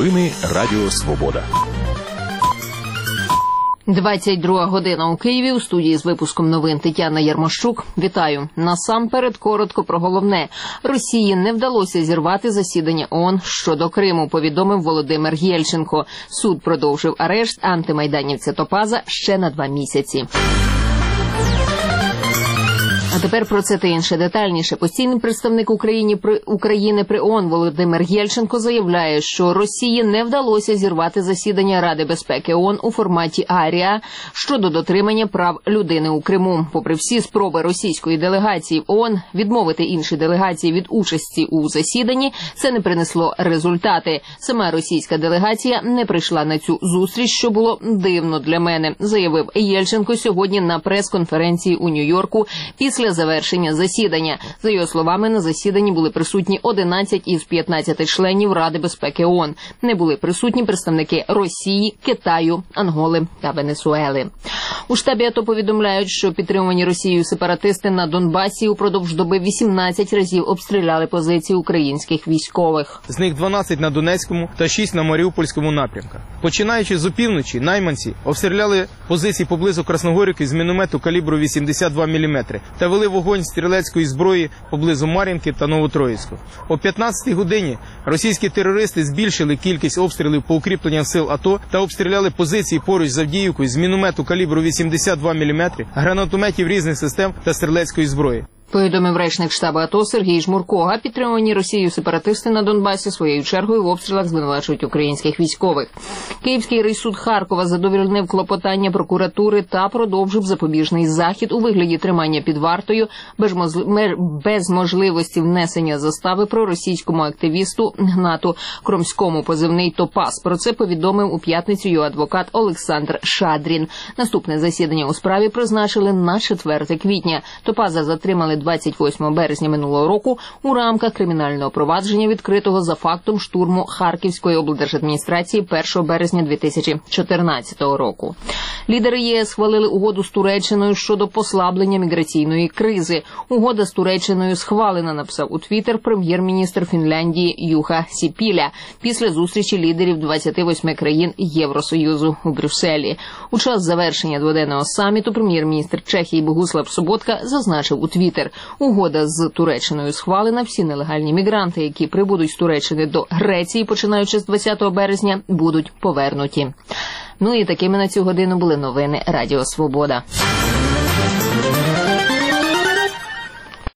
Новини Радіо Свобода. 22 година у Києві. У студії з випуском новин Тетяна Ярмощук. Вітаю. Насамперед коротко про головне. Росії не вдалося зірвати засідання ООН щодо Криму, повідомив Володимир Єльченко. Суд продовжив арешт антимайданівця Топаза ще на 2 місяці. А тепер про це та інше детальніше. Постійний представник України при ООН Володимир Єльченко заявляє, що Росії не вдалося зірвати засідання Ради безпеки ООН у форматі АРІА щодо дотримання прав людини у Криму. Попри всі спроби російської делегації в ООН відмовити інші делегації від участі у засіданні, це не принесло результати. Сама російська делегація не прийшла на цю зустріч, що було дивно для мене, заявив Єльченко сьогодні на прес-конференції у Нью-Йорку після завершення засідання. За його словами, на засіданні були присутні 11 із 15 членів Ради безпеки ООН. Не були присутні представники Росії, Китаю, Анголи та Венесуели. У штабі АТО повідомляють, що підтримувані Росією сепаратисти на Донбасі упродовж доби 18 разів обстріляли позиції українських військових. З них 12 на Донецькому та 6 на Маріупольському напрямках. Починаючи з опівночі, найманці обстріляли позиції поблизу Красногорівки з міномету калібру 82 мм та вели вогонь стрілецької зброї поблизу Мар'їнки та Новотроїцьку. О 15-й годині російські терористи збільшили кількість обстрілів по укріпленням сил АТО та обстріляли позиції поруч з Авдіївкою з міномету калібру 82 мм, гранатометів різних систем та стрілецької зброї. Повідомив речник штабу АТО Сергій Жмурко. Підтримувані Росією сепаратисти на Донбасі своєю чергою в обстрілах звинувачують українських військових. Київський райсуд Харкова задовольнив клопотання прокуратури та продовжив запобіжний захід у вигляді тримання під вартою без можливості внесення застави проросійському активісту Гнату Кромському, позивний Топаз. Про це повідомив у п'ятницю його адвокат Олександр Шадрін. Наступне засідання у справі призначили на 4 квітня. Топаза затримали 28 березня минулого року у рамках кримінального провадження, відкритого за фактом штурму Харківської облдержадміністрації 1 березня 2014 року. Лідери єС схвалили угоду з Туреччиною щодо послаблення міграційної кризи. Угода з Туреччиною схвалена, написав у Твіттер прем'єр-міністр Фінляндії Юха Сіпіля після зустрічі лідерів 28 країн Євросоюзу у Брюсселі. У час завершення дводенного саміту прем'єр-міністр Чехії Богуслав Соботка зазначив у Твіттер: угода з Туреччиною схвалена, всі нелегальні мігранти, які прибудуть з Туреччини до Греції, починаючи з 20 березня, будуть повернуті. Ну і такими на цю годину були новини Радіо Свобода.